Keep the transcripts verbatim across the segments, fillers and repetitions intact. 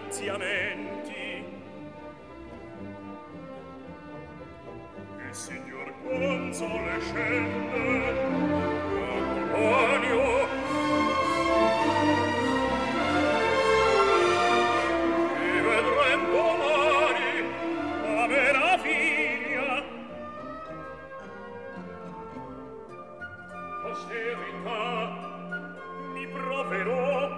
ringraziamenti. Il signor Console scende a Colonio e vedrem domani la vera figlia. Posterità mi proverò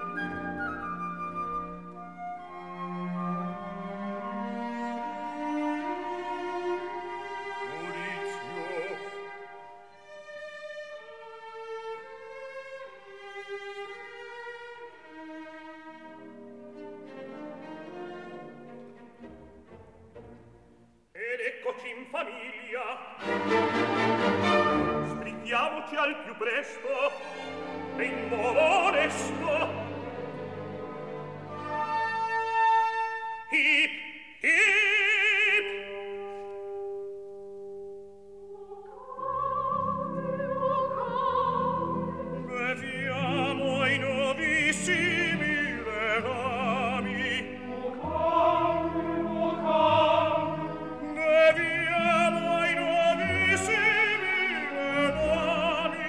in famiglia. Sbrighiamoci al più presto e in modo onesto. Hip, hip. Beviamo ai novissimi legami. Beviamo ai novissimi legami.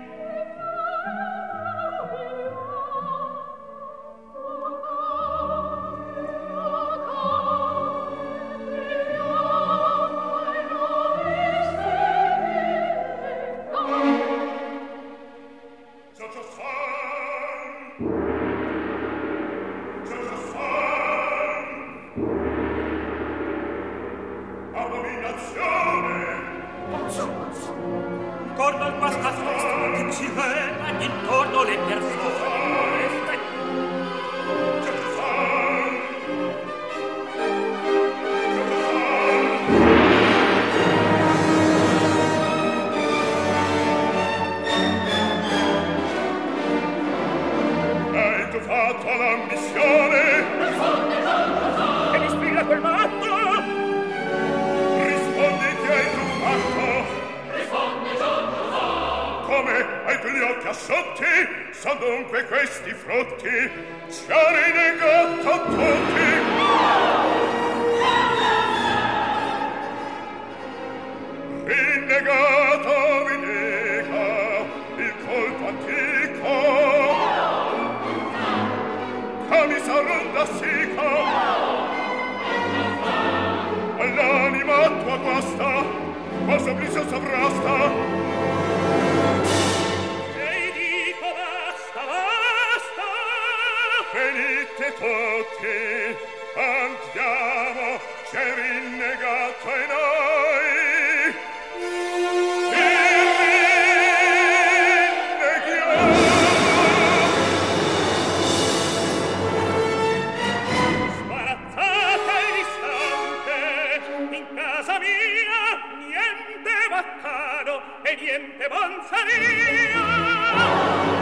Ricordo al questa festa che ci vela intorno le persone. Hai tu fatto l'ambizione? E mi sfida quel matto? Rispondi che hai tu fatto? Come hai tu gli occhi assotti? Son dunque questi frutti? Ci ha rinegato a tutti. Rinnegato mi nega il colpo antico. Camisa ronda sica all'anima tua guasta, qual sorriso sovrasta. Venite tutti, andiamo, c'è rinnegato ai noi. Ci rinneghiamo. Sbarazzata e distante, in casa mia, niente baccano e niente manzanilla.